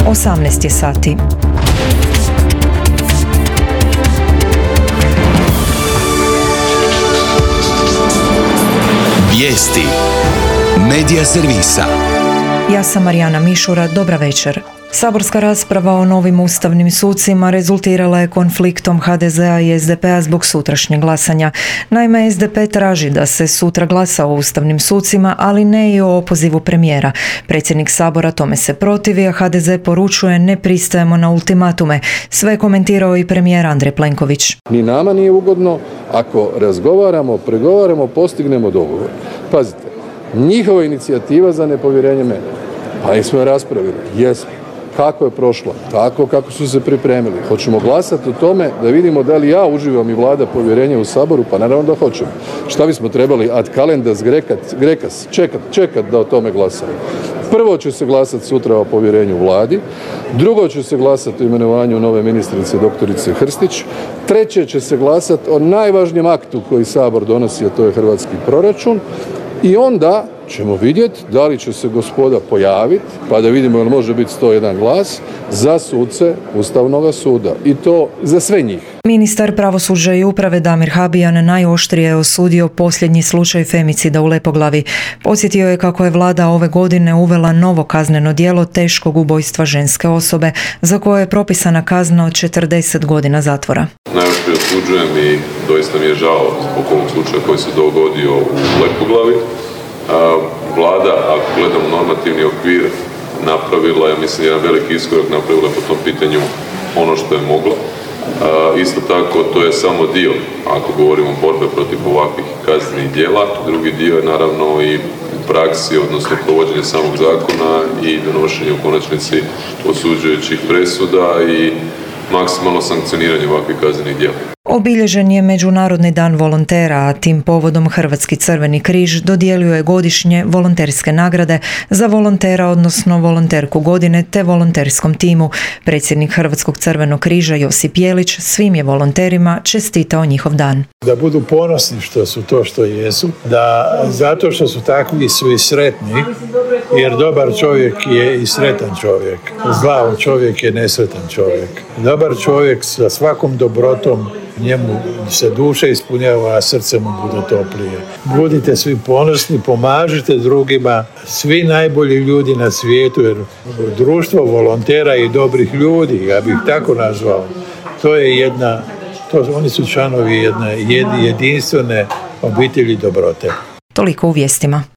18 je sati. Vijesti Medija servisa. Ja sam Marijana Mišura, dobra večer. Saborska rasprava o novim ustavnim sucima rezultirala je konfliktom HDZ-a i SDP-a zbog sutrašnjeg glasanja. Naime, SDP traži da se sutra glasa o ustavnim sucima, ali ne i o opozivu premijera. Predsjednik Sabora tome se protivi, a HDZ poručuje ne pristajemo na ultimatume. Sve je komentirao i premijer Andrej Plenković. Ni nama nije ugodno ako razgovaramo, pregovaramo, postignemo dogovor. Pazite, njihova inicijativa za nepovjerenje mene, pa jesmo je raspravili, jesmo. Kako je prošla? Tako kako su se pripremili. Hoćemo glasati o tome da vidimo da li ja uživam i Vlada povjerenje u Saboru? Pa naravno da hoćemo. Šta bismo trebali ad calendas grekas čekat da o tome glasamo? Prvo će se glasati sutra o povjerenju Vladi, drugo će se glasati o imenovanju nove ministrice doktorice Hrstić, treće će se glasati o najvažnijem aktu koji Sabor donosi, a to je hrvatski proračun. I onda ćemo vidjeti da li će se gospoda pojaviti, pa da vidimo jel može biti 101 glas za suce Ustavnog suda. I to za sve njih. Ministar pravosuđa i uprave Damir Habijan najoštrije je osudio posljednji slučaj femicida u Lepoglavi. Podsjetio je kako je vlada ove godine uvela novo kazneno djelo teškog ubojstva ženske osobe, za koje je propisana kazna od 40 godina zatvora. Najoštrije osuđujem i doista mi je žao zbog ovog slučaja koji se dogodio u Lepoglavi. Vlada, ako gledamo normativni okvir, napravila, ja mislim, jedan veliki iskorak, napravila po tom pitanju ono što je mogla. Isto tako, to je samo dio, ako govorimo o borbe protiv ovakvih kaznenih djela. Drugi dio je naravno i praksi, odnosno provođenje samog zakona i donošenje u konačnici osuđujućih presuda i maksimalno sankcioniranje ovakvih kaznenih djela. Obilježen je Međunarodni dan volontera, a tim povodom Hrvatski crveni križ dodijelio je godišnje volonterske nagrade za volontera, odnosno volonterku godine, te volonterskom timu. Predsjednik Hrvatskog crvenog križa Josip Jelić svim je volonterima čestitao njihov dan. Da budu ponosni što su to što jesu, da zato što su takvi su i sretni, jer dobar čovjek je i sretan čovjek. Zlao čovjek je nesretan čovjek. Dobar čovjek sa svakom dobrotom njemu se duša ispunjava, a srce mu bude toplije. Budite svi ponosni, pomažite drugima, svi najbolji ljudi na svijetu, jer društvo volontera i dobrih ljudi, ja bih tako nazvao, oni su članovi jedne jedinstvene obitelji dobrote. Toliko u vijestima.